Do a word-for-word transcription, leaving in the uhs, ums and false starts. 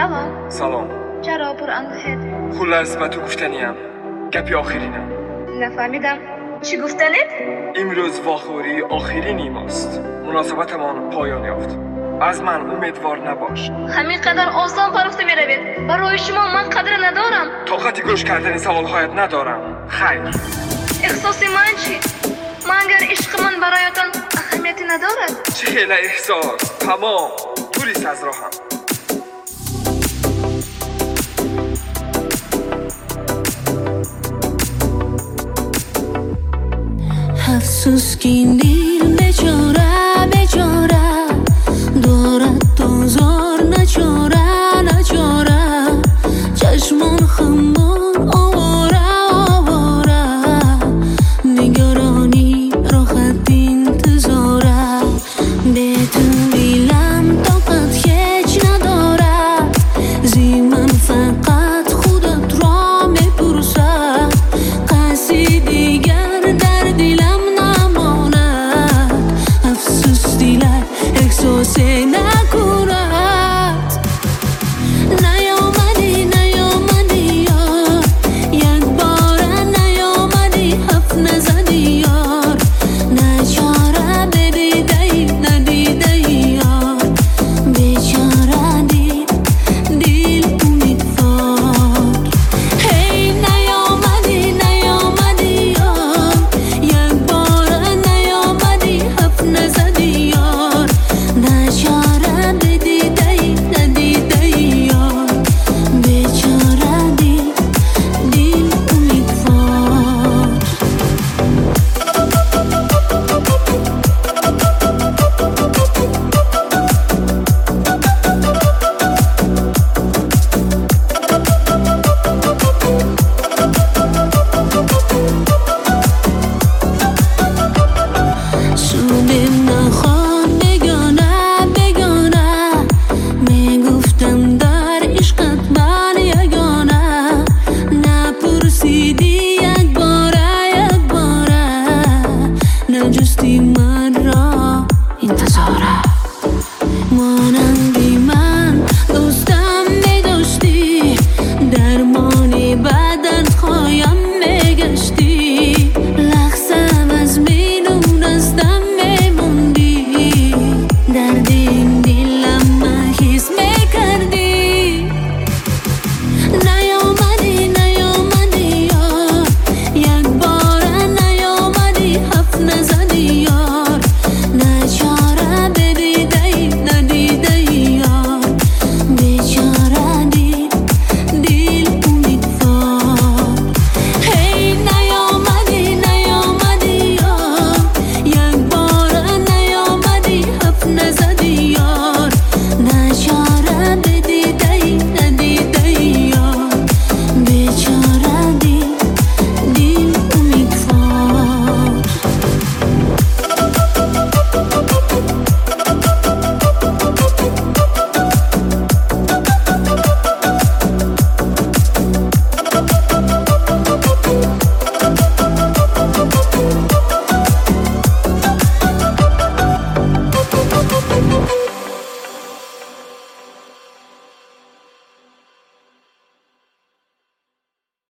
سلام. سلام. چرا پر اندوهت؟ خلاص با تو گفتنیم. گپی آخرینم. نفهمیدم. چی گفتنت؟ امروز واقعی آخرین ماست. مناسبتمان پایان یافت. از من امیدوار نباش. همین قدر آسان فرفته میروید. برای شما من قدر ندارم. طاقت گوش کردن سوالهایت ندارم. خیر. احساس من چی؟ من اگر عشق من برایتان اهمیتی ندارد. چه خیلی احساس. تمام. دوریست از راهم. افسوس که